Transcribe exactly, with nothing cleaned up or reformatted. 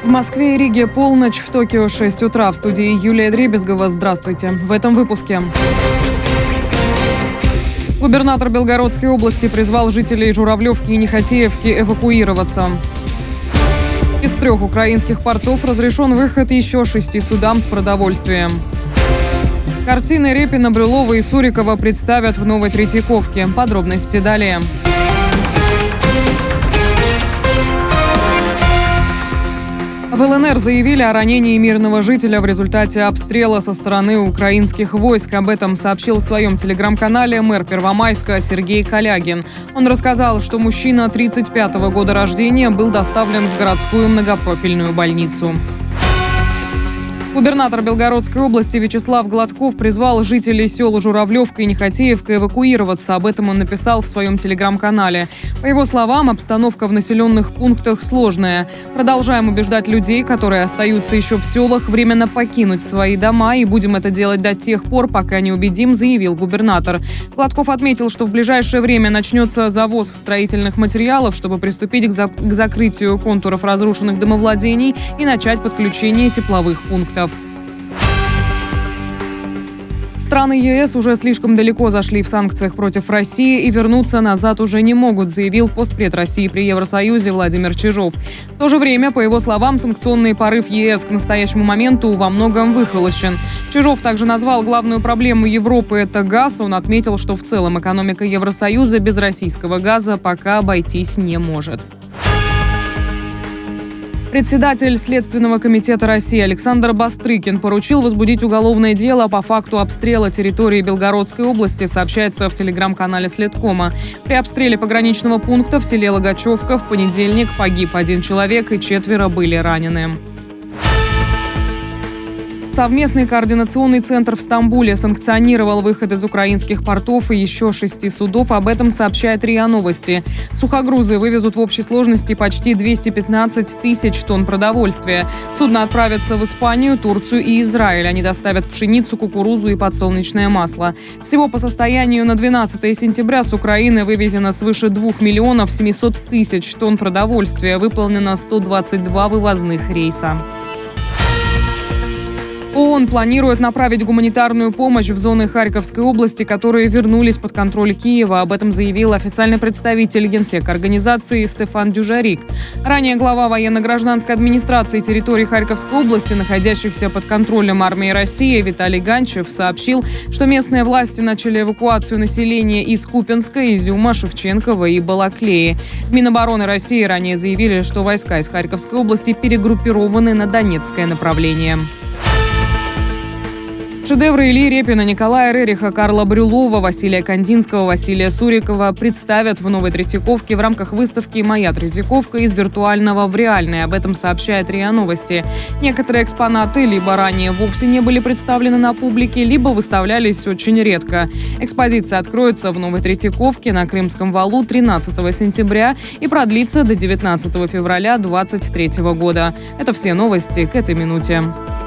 В Москве и Риге полночь, в Токио шесть утра. В студии Юлия Дребезгова. Здравствуйте. В этом выпуске. Губернатор Белгородской области призвал жителей Журавлевки и Нехотеевки эвакуироваться. Из трех украинских портов разрешен выход еще шести судам с продовольствием. Картины Репина, Брюлова и Сурикова представят в Новой Третьяковке. Подробности далее. В ЛНР заявили о ранении мирного жителя в результате обстрела со стороны украинских войск. Об этом сообщил в своем телеграм-канале мэр Первомайска Сергей Калягин. Он рассказал, что мужчина тридцать пятого года рождения был доставлен в городскую многопрофильную больницу. Губернатор Белгородской области Вячеслав Гладков призвал жителей сел Журавлевка и Нехотеевка эвакуироваться. Об этом он написал в своем телеграм-канале. По его словам, обстановка в населенных пунктах сложная. Продолжаем убеждать людей, которые остаются еще в селах, временно покинуть свои дома, и будем это делать до тех пор, пока не убедим, заявил губернатор. Гладков отметил, что в ближайшее время начнется завоз строительных материалов, чтобы приступить к, за- к закрытию контуров разрушенных домовладений и начать подключение тепловых пунктов. Страны ЕС уже слишком далеко зашли в санкциях против России и вернуться назад уже не могут, заявил постпред России при Евросоюзе Владимир Чижов. В то же время, по его словам, санкционный порыв ЕС к настоящему моменту во многом выхолощен. Чижов также назвал главную проблему Европы – это газ. Он отметил, что в целом экономика Евросоюза без российского газа пока обойтись не может. Председатель Следственного комитета России Александр Бастрыкин поручил возбудить уголовное дело по факту обстрела территории Белгородской области, сообщается в телеграм-канале Следкома. При обстреле пограничного пункта в селе Логачевка в понедельник погиб один человек и четверо были ранены. Совместный координационный центр в Стамбуле санкционировал выход из украинских портов и еще шести судов. Об этом сообщает РИА Новости. Сухогрузы вывезут в общей сложности почти двести пятнадцать тысяч тонн продовольствия. Судно отправится в Испанию, Турцию и Израиль. Они доставят пшеницу, кукурузу и подсолнечное масло. Всего по состоянию на двенадцатое сентября с Украины вывезено свыше двух миллионов семисот тысяч тонн продовольствия. Выполнено сто двадцать два вывозных рейса. ООН планирует направить гуманитарную помощь в зоны Харьковской области, которые вернулись под контроль Киева. Об этом заявил официальный представитель Генсека организации Стефан Дюжарик. Ранее глава военно-гражданской администрации территории Харьковской области, находящихся под контролем армии России, Виталий Ганчев сообщил, что местные власти начали эвакуацию населения из Купянска, Изюма, Шевченкова и Балаклеи. Минобороны России ранее заявили, что войска из Харьковской области перегруппированы на Донецкое направление. Шедевры Ильи Репина, Николая Рериха, Карла Брюлова, Василия Кандинского, Василия Сурикова представят в Новой Третьяковке в рамках выставки «Моя Третьяковка. Из виртуального в реальное». Об этом сообщает РИА Новости. Некоторые экспонаты либо ранее вовсе не были представлены на публике, либо выставлялись очень редко. Экспозиция откроется в Новой Третьяковке на Крымском валу тринадцатого сентября и продлится до девятнадцатого февраля две тысячи двадцать третьего года. Это все новости к этой минуте.